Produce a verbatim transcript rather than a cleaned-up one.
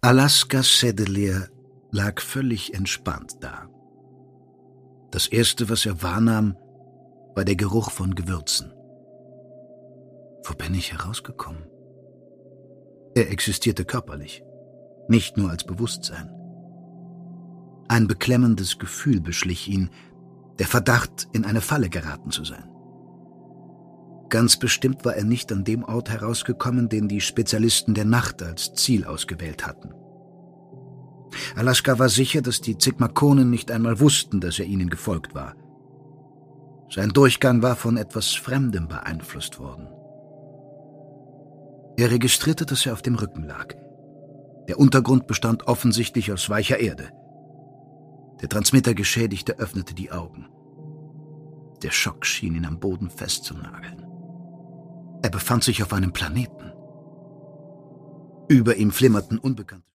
Alaska Sedelir lag völlig entspannt da. Das Erste, was er wahrnahm, war der Geruch von Gewürzen. Wo bin ich herausgekommen? Er existierte körperlich, nicht nur als Bewusstsein. Ein beklemmendes Gefühl beschlich ihn, der Verdacht, in eine Falle geraten zu sein. Ganz bestimmt war er nicht an dem Ort herausgekommen, den die Spezialisten der Nacht als Ziel ausgewählt hatten. Alaska war sicher, dass die Zigmakonen nicht einmal wussten, dass er ihnen gefolgt war. Sein Durchgang war von etwas Fremdem beeinflusst worden. Er registrierte, dass er auf dem Rücken lag. Der Untergrund bestand offensichtlich aus weicher Erde. Der Transmittergeschädigte öffnete die Augen. Der Schock schien ihn am Boden festzunageln. Er befand sich auf einem Planeten. Über ihm flimmerten unbekannte